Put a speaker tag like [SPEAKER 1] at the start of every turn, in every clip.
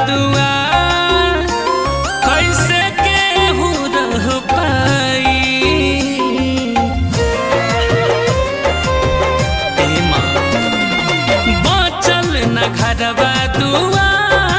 [SPEAKER 1] दुआ कैसे केहू रह पाई। ए माँ बचल न घरवा दुआ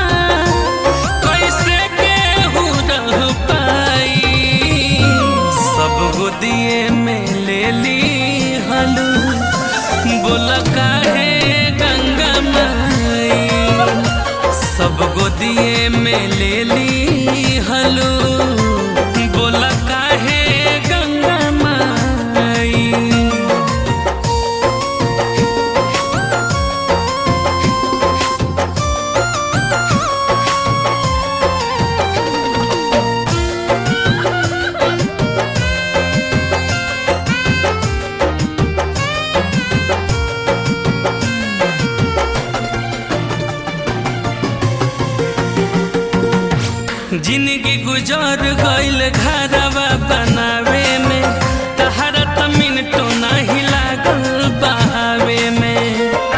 [SPEAKER 1] कैसे केहू रह पाई। सब गोदिए में ले ली हलू बोल काहे गंगा माई। सब गोदिए में ले ली हलू बोल काहे गंगा माई। जिंदगी गुजर गइल घरवा बनावे में तहरा त मिनटो नहीं लागल बहावे में।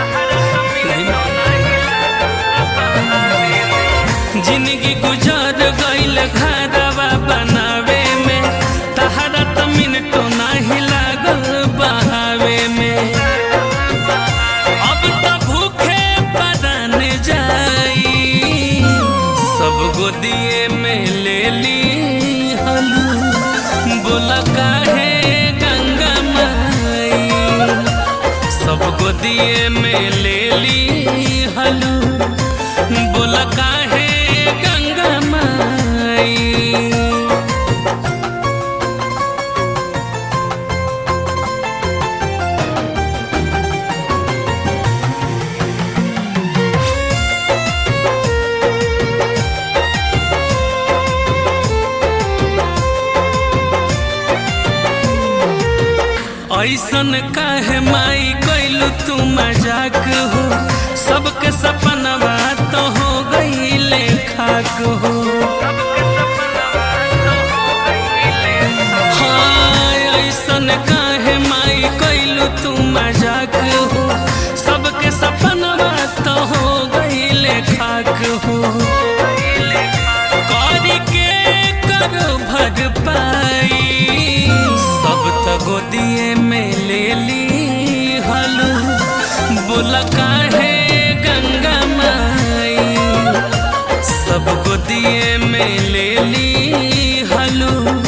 [SPEAKER 1] जिंदगी गुजर गइल घरवा बनावे में तहरा त मिनटो नहीं लागल बहावे में। अब तो भूखे परान जाई सब गोदिए में ले ली हलू बोल काहे गंगा माई। सब गोदिए में ले ली हलू बोल काहे गंगा माई। ऐसन काहे माई कैलू तू मजाक हो। सबके सपनवा तो हो गईले खाक हो। हाँ ऐसन काहे माई कैलू तू मजाक हो। सबके सपनवा तो हो गईले खाक हो। करी के करो भर पाई सब तो गोदिए में ले ली हलू बोल काहे गंगा माई। सब गोदिए में ले ली हलू